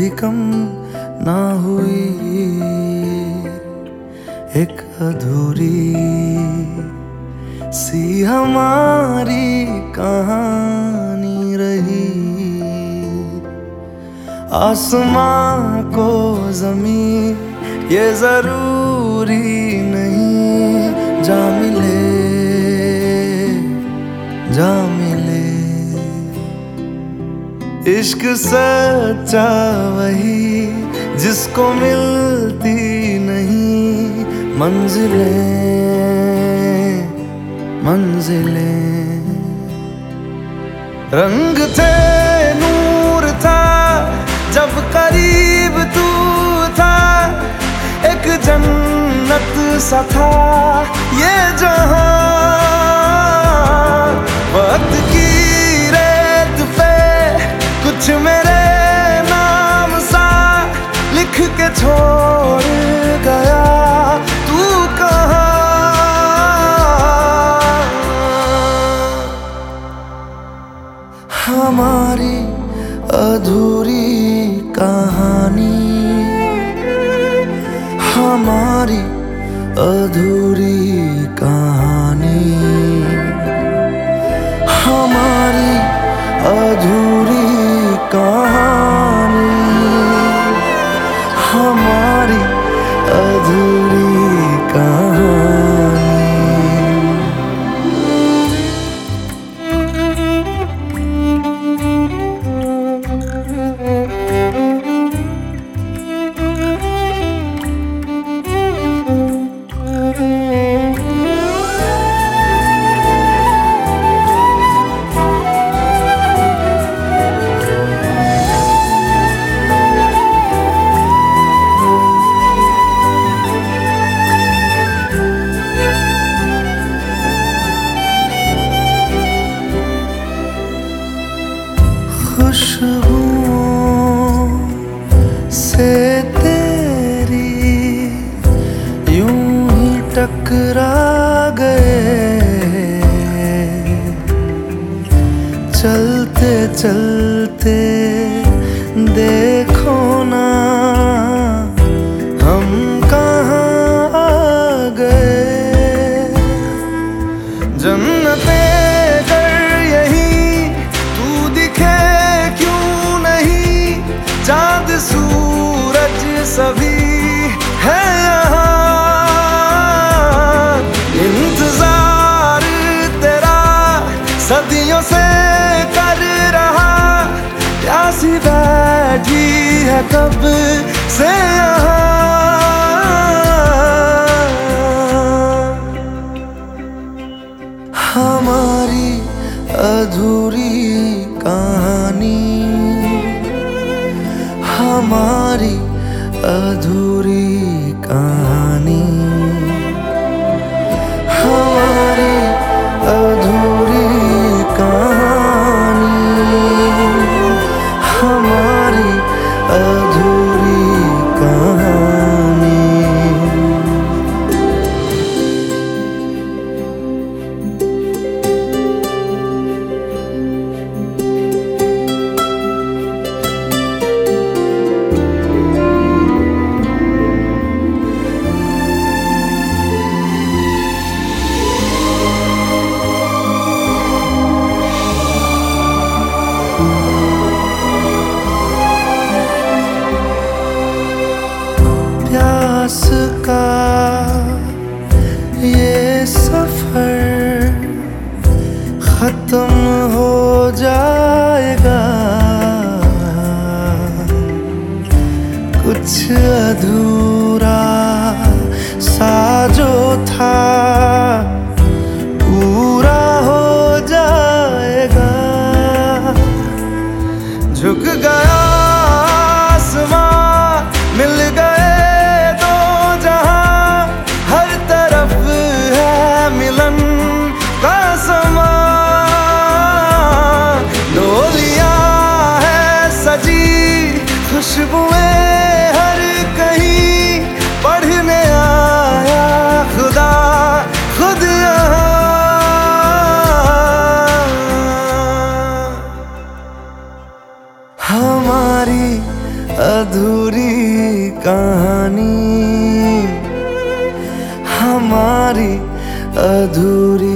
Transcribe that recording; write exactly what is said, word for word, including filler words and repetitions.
भी कम ना हुई, एक अधूरी सी हमारी कहानी रही। आसमां को ज़मीं ये जरूरी नहीं, जा मिले जा मिले। इश्क सच्चा वही जिसको मिलती नहीं मंजिलें मंजिलें। रंग थे नूर था जब करीब तू था, एक जन्नत सा था ये जहां। वक्त की रेत पे कुछ मेरे नाम सा लिख के छोड़ गया, तू कहाँ? हमारी अधूरी कहानी, हमारी अधूरी कहानी, हमारी अधूरी कहानी, हमारी अधूरी कहानी। खुशबुओं से तेरी यूं ही टकरा गए, चलते चलते देखो ना हम कहाँ आ गए। जन्नते चाँद सूरज सभी है यहाँ, इंतजार तेरा सदियों से कर रहा, प्यासी बैठी है कब से यहाँ। हमारी अधूरी कहानी, हमारी अधूरी कहानी, हमारी अधूरी कहानी, हमारी अधूरी कहानी। प्यास का ये सफर खत्म हो जाएगा, कुछ अधूरा सा जो था पूरा हो जाएगा। झुक गया आसमां, मिल गए दो जहां, हर तरफ है मिलन का समा। डोलियां है सजी, खुशबुएं हर कहीं, पढ़ने आया खुदा खुद यहाँ। हमारी अधूरी कहानी, हमारी अधूरी